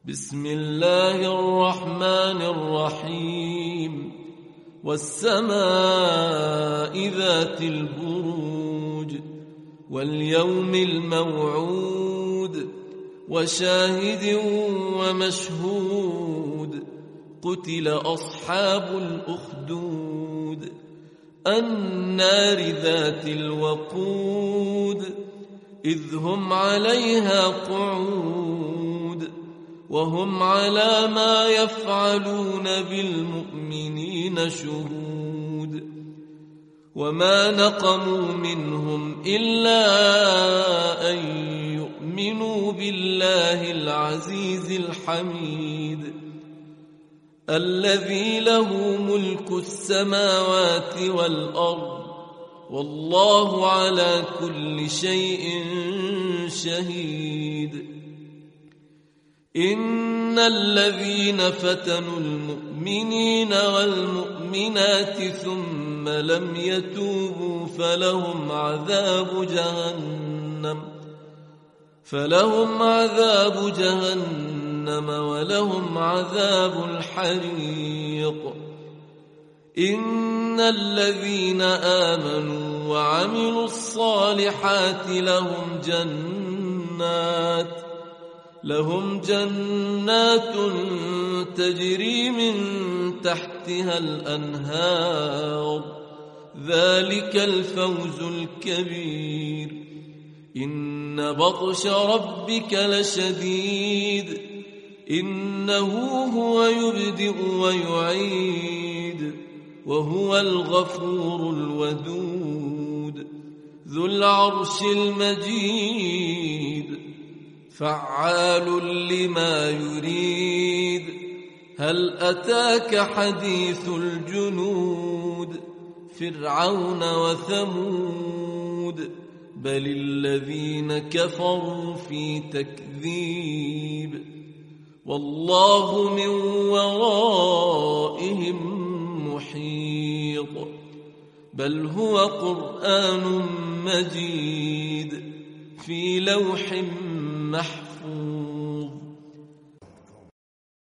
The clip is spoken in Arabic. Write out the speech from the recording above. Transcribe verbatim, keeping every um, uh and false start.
بسم الله الرحمن الرحيم والسماء ذات البروج واليوم الموعود وشاهد ومشهود قتل أصحاب الأخدود النار ذات الوقود إذ هم عليها قعود وهم على ما يفعلون بالمؤمنين شهود وما نقموا منهم إلا أن يؤمنوا بالله العزيز الحميد الذي له ملك السماوات والأرض والله على كل شيء شهيد إن الذين فتنوا المؤمنين والمؤمنات ثم لم يتوبوا فلهم عذاب جهنم فلهم عذاب جهنم ولهم عذاب الحريق إن الذين آمنوا وعملوا الصالحات لهم جنات لهم جنات تجري من تحتها الأنهار ذلك الفوز الكبير إن بطش ربك لشديد إنه هو يبدئ ويعيد وهو الغفور الودود ذو العرش المجيد فعال لما يريد هل أتاك حديث الجنود فرعون وثمود بل الذين كفروا في تكذيب والله من ورائهم محيط بل هو قرآن مجيد في لوح محفوظ